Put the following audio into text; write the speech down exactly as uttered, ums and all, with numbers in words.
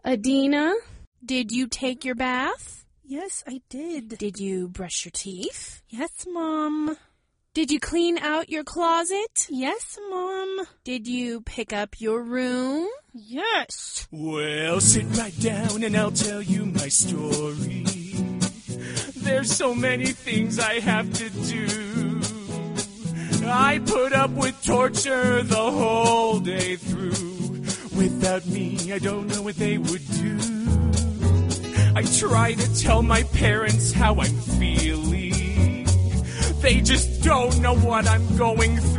Adina, did you take your bath? Yes, I did. Did you brush your teeth? Yes, Mom. Did you clean out your closet? Yes, Mom. Did you pick up your room? Yes. Well, sit right down and I'll tell you my story. There's so many things I have to do. I put up with torture the whole day through. Without me, I don't know what they would do. I try to tell my parents how I'm feeling. They just don't know what I'm going through.